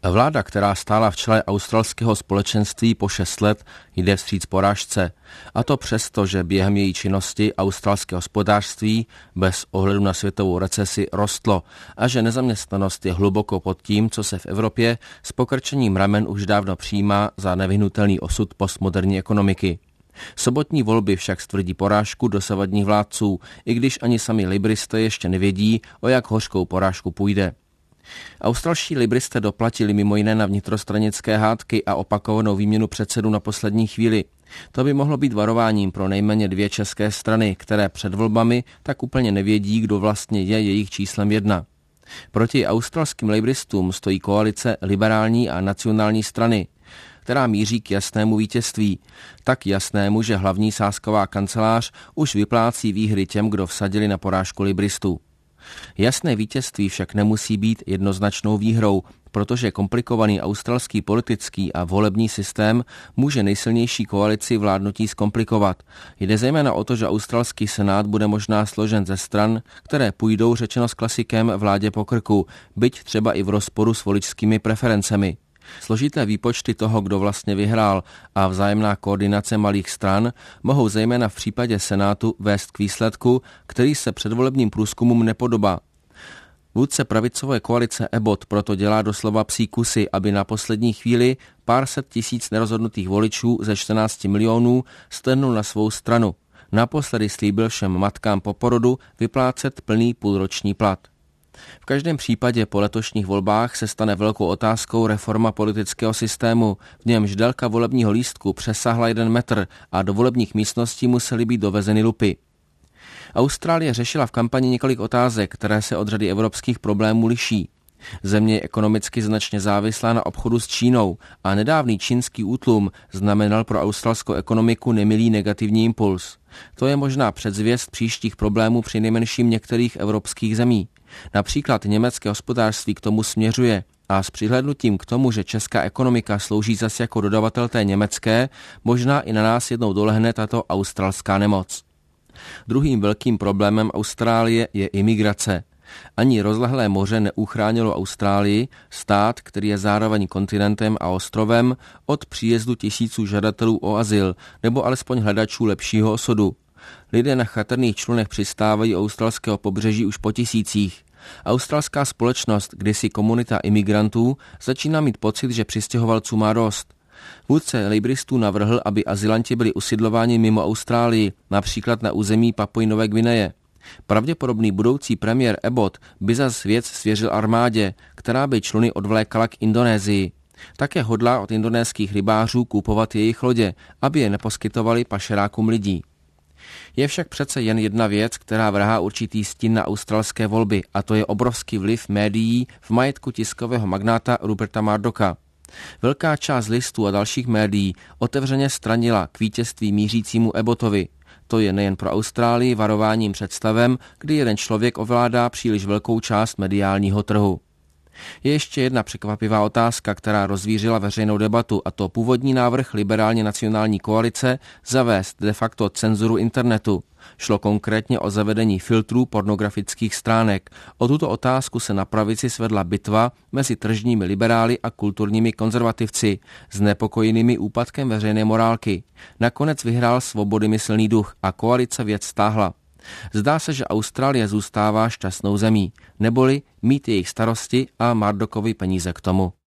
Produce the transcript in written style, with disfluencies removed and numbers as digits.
Vláda, která stála v čele australského společenství po 6 let, jde vstříc porážce. A to přesto, že během její činnosti australské hospodářství bez ohledu na světovou recesi rostlo a že nezaměstnanost je hluboko pod tím, co se v Evropě s pokrčením ramen už dávno přijímá za nevyhnutelný osud postmoderní ekonomiky. Sobotní volby však stvrdí porážku dosavadních vládců, i když ani sami libristé ještě nevědí, o jak hořkou porážku půjde. Australští libristé doplatili mimo jiné na vnitrostranické hádky a opakovanou výměnu předsedů na poslední chvíli. To by mohlo být varováním pro nejméně 2 české strany, které před volbami tak úplně nevědí, kdo vlastně je jejich číslem 1. Proti australským libristům stojí koalice liberální a nacionální strany, která míří k jasnému vítězství. Tak jasnému, že hlavní sázková kancelář už vyplácí výhry těm, kdo vsadili na porážku libristů. Jasné vítězství však nemusí být jednoznačnou výhrou, protože komplikovaný australský politický a volební systém může nejsilnější koalici vládnutí zkomplikovat. Jde zejména o to, že australský senát bude možná složen ze stran, které půjdou, řečeno s klasikem, vládě po krku, byť třeba i v rozporu s voličskými preferencemi. Složité výpočty toho, kdo vlastně vyhrál, a vzájemná koordinace malých stran mohou zejména v případě Senátu vést k výsledku, který se předvolebním průzkumům nepodobá. Vůdce pravicové koalice Abbott proto dělá doslova psí kusy, aby na poslední chvíli pár set tisíc nerozhodnutých voličů ze 14 milionů strhnul na svou stranu. Naposledy slíbil všem matkám po porodu vyplácet plný půlroční plat. V každém případě po letošních volbách se stane velkou otázkou reforma politického systému, v němž délka volebního lístku přesáhla 1 metr a do volebních místností musely být dovezeny lupy. Austrálie řešila v kampani několik otázek, které se od řady evropských problémů liší. Země je ekonomicky značně závislá na obchodu s Čínou a nedávný čínský útlum znamenal pro australskou ekonomiku nemilý negativní impuls. To je možná předzvěst příštích problémů při nejmenším některých evropských zemí. Například německé hospodářství k tomu směřuje a s přihlédnutím k tomu, že česká ekonomika slouží zas jako dodavatel té německé, možná i na nás jednou dolehne tato australská nemoc. Druhým velkým problémem Austrálie je imigrace. Ani rozlehlé moře neuchránilo Austrálii, stát, který je zároveň kontinentem a ostrovem, od příjezdu tisíců žadatelů o azyl nebo alespoň hledačů lepšího osudu. Lidé na chatrných člunech přistávají australského pobřeží už po tisících. Australská společnost, kdysi komunita imigrantů, začíná mít pocit, že přistěhovalců má dost. Vůdce labouristů navrhl, aby azylanti byli usidlováni mimo Austrálii, například na území Papuji Nové Gvineje. Pravděpodobný budoucí premiér Abbott by zas věc svěřil armádě, která by čluny odvlékala k Indonésii. Také hodlá od indonéských rybářů kupovat jejich lodě, aby je neposkytovali pašerákům lidí. Je však přece jen jedna věc, která vrhá určitý stín na australské volby, a to je obrovský vliv médií v majetku tiskového magnáta Ruperta Murdocha. Velká část listů a dalších médií otevřeně stranila k vítězství mířícímu Abbottovi. To je nejen pro Austrálii varováním před stavem, kdy jeden člověk ovládá příliš velkou část mediálního trhu. Je ještě jedna překvapivá otázka, která rozvířila veřejnou debatu, a to původní návrh liberálně nacionální koalice zavést de facto cenzuru internetu. Šlo konkrétně o zavedení filtrů pornografických stránek. O tuto otázku se na pravici svedla bitva mezi tržními liberály a kulturními konzervativci, znepokojenými úpadkem veřejné morálky. Nakonec vyhrál svobodymyslný duch a koalice věc stáhla. Zdá se, že Austrálie zůstává šťastnou zemí, neboli mít jejich starosti a Murdochovy peníze k tomu.